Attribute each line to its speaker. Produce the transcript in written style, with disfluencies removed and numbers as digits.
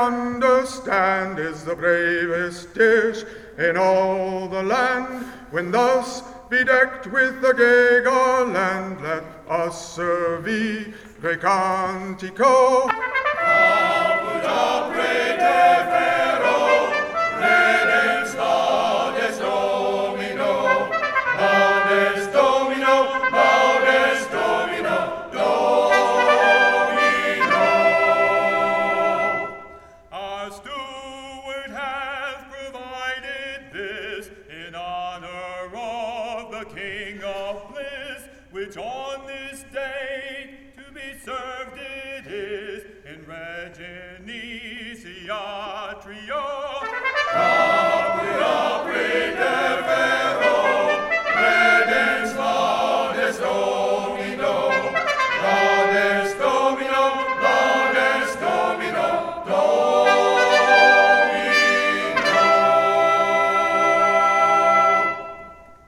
Speaker 1: understand, is the bravest dish in all the land. When thus bedecked with the gay garland, let us serve Cantico.
Speaker 2: Our steward hath provided this in honor of the King of Bliss, which on this day